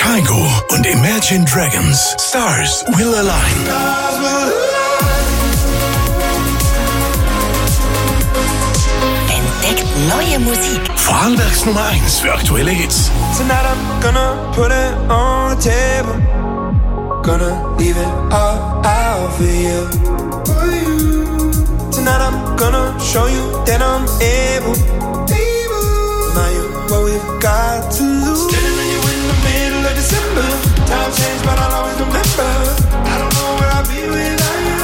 Kygo und Imagine Dragons. Stars Will Align. Entdeckt neue Musik. Vorarlbergs Nummer 1 für aktuelle Hits. Tonight I'm gonna put it on the table. Gonna leave it all out for you. Tonight I'm gonna show you that I'm able. Now you what we've got to lose. Standing on you in the middle of December. Time changed, but I'll always remember. I don't know where I'll be without you.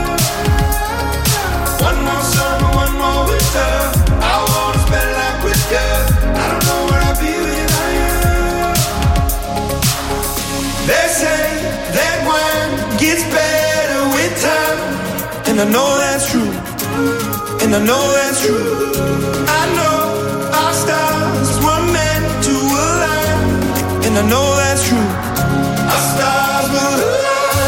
One more summer, one more winter. I wanna spend life with you. I don't know where I'll be without you. They say that wine gets better with time, and I know that's true. And I know that's true. I know our stars were meant to align, and I know that's true. Our stars will align.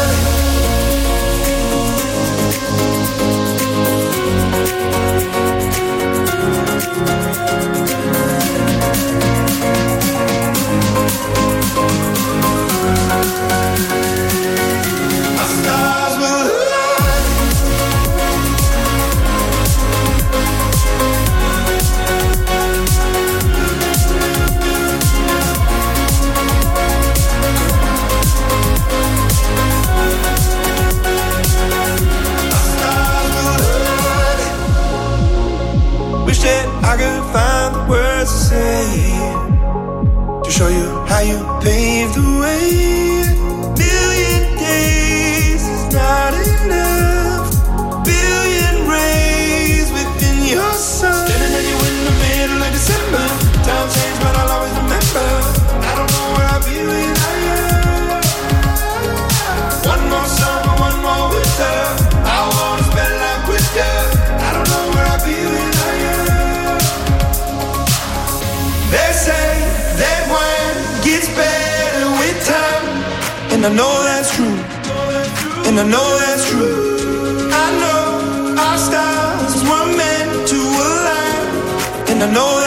Our stars will align. Wish that I could find the words to say to show you how you paved the way. Billion days is not enough. Billion rays within your sun. Standing at you in the middle of December. Time changed, but I'll always remember. I don't know where I'll be without you. One more summer, one more winter. I wanna spend life with you. I don't know where I'll be without you. They say that wine gets better with time, and I know that's true. And I know that's true. I know our stars were meant to align, and I know